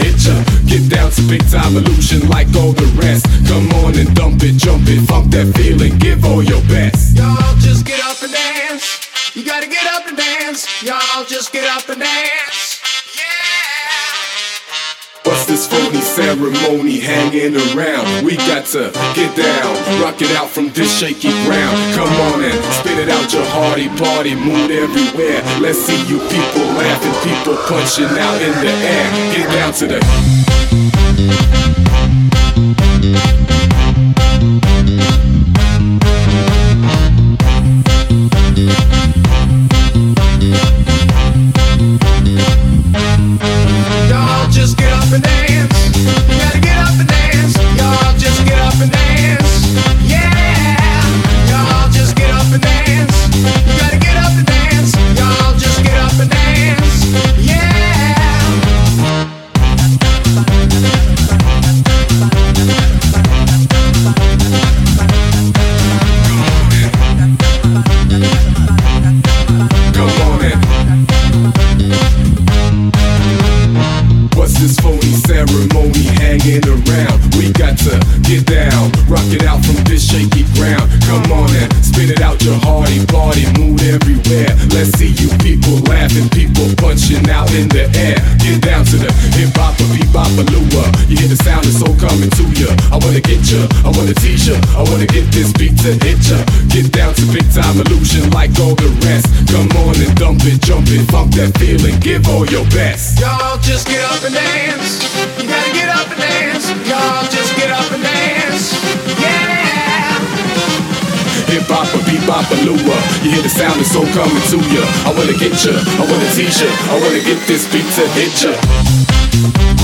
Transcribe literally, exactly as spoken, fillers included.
hit ya. Get down to big time illusion like all the rest. Come on and dump it, jump it, funk that feeling, give all your best. Y'all just get up and dance. You gotta get up and dance. Y'all just get up and dance. What's this phony ceremony hanging around? We got to get down, rock it out from this shaky ground. Come on and spit it out, your hearty party mood everywhere. Let's see you people laughing, people punching out in the air. Get down to the Y'all just get up and dance. You gotta get up and dance. Y'all just get up and dance. Yeah. Y'all just get up and dance. You gotta get up and dance. Y'all just get up and dance. Yeah. come on in. What's this phony ceremony hanging around? We got to get down, rock it out from this shaky ground. Come on and spit it out, your hearty party mood everywhere. Let's see you people laughing, people punching out in the air. Get down to the hip hop, beat bop, lua. You hear the sound, it's soul coming to ya. I wanna get ya, I wanna tease ya, I wanna get this beat to hit ya. Get down to big time illusion like all the rest. Come on and dump it, jump it, funk that feeling, give all your best. Y'all just get up and dance. You gotta get up and dance. Y'all just get up and dance. Yeah. Hip hop, beat bop, lua. You hear the sound, it's soul coming to ya. I wanna get ya, I wanna tease ya, I wanna get this beat to hit ya.